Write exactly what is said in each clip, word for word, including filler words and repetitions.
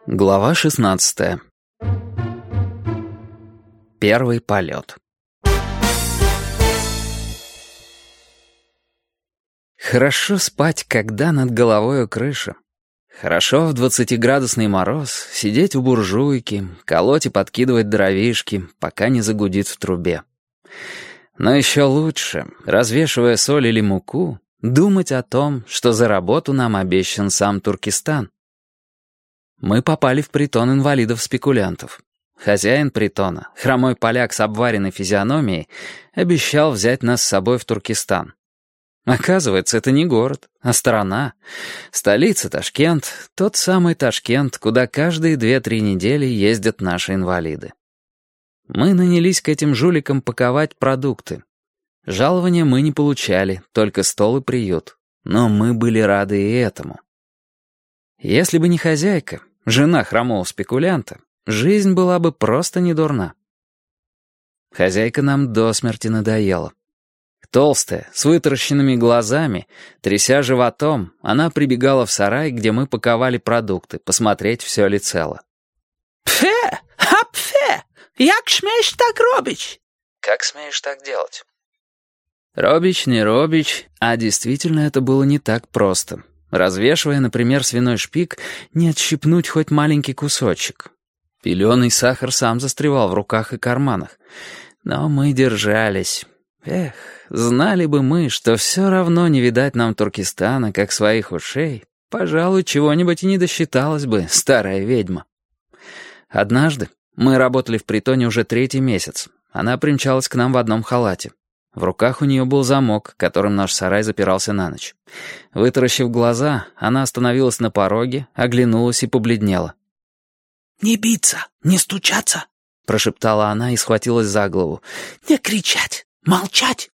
Глава шестнадцатая. Первый полет. Хорошо спать, когда над головою крыша. Хорошо в двадцатиградусный мороз сидеть у буржуйки, колоть и подкидывать дровишки, пока не загудит в трубе. Но еще лучше, развешивая соль или муку, думать о том, что за работу нам обещан сам Туркестан. Мы попали в притон инвалидов-спекулянтов. Хозяин притона, хромой поляк с обваренной физиономией, обещал взять нас с собой в Туркестан. Оказывается, это не город, а страна. Столица Ташкент, тот самый Ташкент, куда каждые две-три недели ездят наши инвалиды. Мы нанялись к этим жуликам паковать продукты. Жалования мы не получали, только стол и приют. Но мы были рады и этому. Если бы не хозяйка, жена хромого спекулянта, жизнь была бы просто не дурна. Хозяйка нам до смерти надоела. Толстая, с вытаращенными глазами, тряся животом, она прибегала в сарай, где мы паковали продукты, посмотреть, все ли цело. «Пфе! А пфе! Як смеешь так робить?» «Как смеешь так делать?» Робич, не робич, а действительно это было не так просто. Развешивая, например, свиной шпик, не отщипнуть хоть маленький кусочек. Пеленый сахар сам застревал в руках и карманах. Но мы держались. Эх, знали бы мы, что все равно не видать нам Туркестана, как своих ушей, пожалуй, чего-нибудь и не досчиталась бы старая ведьма. Однажды, мы работали в притоне уже третий месяц, она примчалась к нам в одном халате. В руках у нее был замок, которым наш сарай запирался на ночь. Вытаращив глаза, она остановилась на пороге, оглянулась и побледнела. «Не биться, не стучаться», — прошептала она и схватилась за голову. «Не кричать, молчать».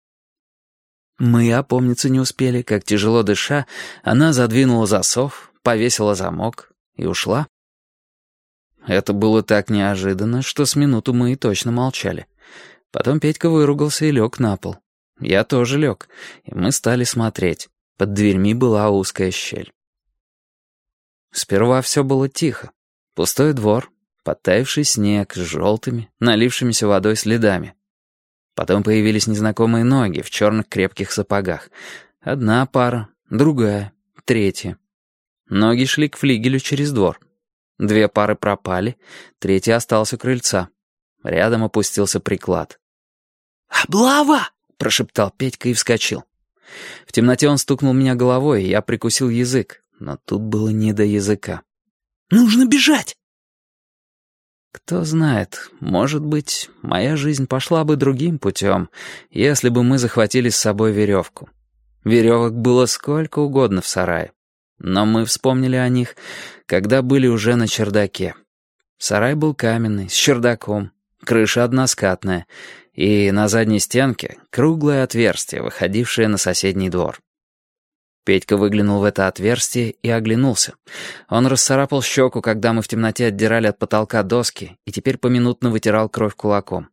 Мы опомниться не успели, как, тяжело дыша, она задвинула засов, повесила замок и ушла. Это было так неожиданно, что с минуту мы и точно молчали. Потом Петька выругался и лег на пол. Я тоже лег, и мы стали смотреть. Под дверьми была узкая щель. Сперва все было тихо. Пустой двор, подтаявший снег с желтыми, налившимися водой следами. Потом появились незнакомые ноги в черных крепких сапогах. Одна пара, другая, третья. Ноги шли к флигелю через двор. Две пары пропали, третья осталась у крыльца. Рядом опустился приклад. «Облава!» — прошептал Петька и вскочил. В темноте он стукнул меня головой, и я прикусил язык, но тут было не до языка. «Нужно бежать!» Кто знает, может быть, моя жизнь пошла бы другим путем, если бы мы захватили с собой веревку. Веревок было сколько угодно в сарае, но мы вспомнили о них, когда были уже на чердаке. Сарай был каменный, с чердаком, крыша односкатная, и на задней стенке круглое отверстие, выходившее на соседний двор. Петька выглянул в это отверстие и оглянулся. Он расцарапал щеку, когда мы в темноте отдирали от потолка доски, и теперь поминутно вытирал кровь кулаком.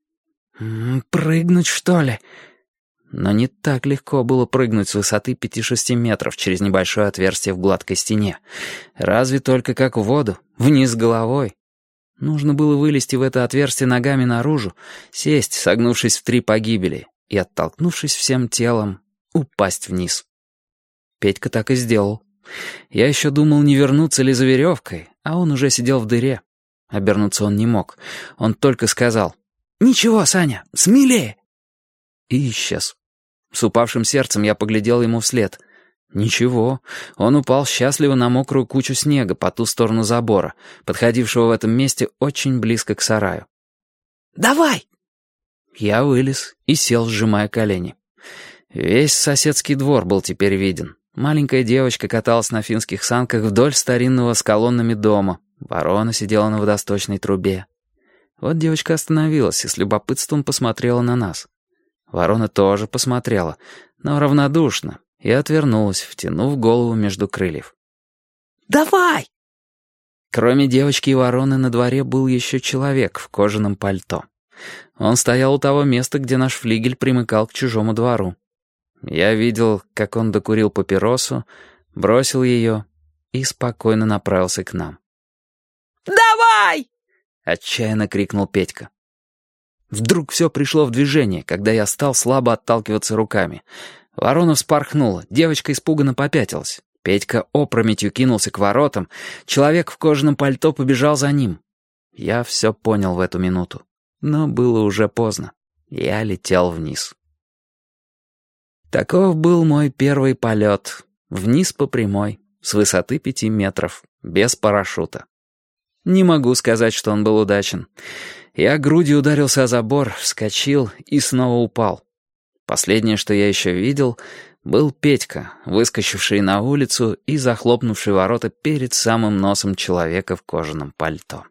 «Прыгнуть, что ли?» Но не так легко было прыгнуть с высоты пяти-шести метров через небольшое отверстие в гладкой стене. Разве только как в воду, вниз головой. Нужно было вылезти в это отверстие ногами наружу, сесть, согнувшись в три погибели, и, оттолкнувшись всем телом, упасть вниз. Петька так и сделал. Я еще думал, не вернуться ли за веревкой, а он уже сидел в дыре. Обернуться он не мог. Он только сказал: «Ничего, Саня, смелее!» И исчез. С упавшим сердцем я поглядел ему вслед. Ничего, он упал счастливо на мокрую кучу снега по ту сторону забора, подходившего в этом месте очень близко к сараю. «Давай!» Я вылез и сел, сжимая колени. Весь соседский двор был теперь виден. Маленькая девочка каталась на финских санках вдоль старинного с колоннами дома. Ворона сидела на водосточной трубе. Вот девочка остановилась и с любопытством посмотрела на нас. Ворона тоже посмотрела, но равнодушно, и отвернулась, втянув голову между крыльев. «Давай!» Кроме девочки и вороны на дворе был еще человек в кожаном пальто. Он стоял у того места, где наш флигель примыкал к чужому двору. Я видел, как он докурил папиросу, бросил ее и спокойно направился к нам. Давай!» — отчаянно крикнул Петька. Вдруг все пришло в движение, когда я стал слабо отталкиваться руками. Ворона вспорхнула, девочка испуганно попятилась. Петька опрометью кинулся к воротам, человек в кожаном пальто побежал за ним. Я все понял в эту минуту, но было уже поздно. Я летел вниз. Таков был мой первый полет. Вниз по прямой, с высоты пяти метров, без парашюта. Не могу сказать, что он был удачен. Я грудью ударился о забор, вскочил и снова упал. Последнее, что я еще видел, был Петька, выскочивший на улицу и захлопнувший ворота перед самым носом человека в кожаном пальто.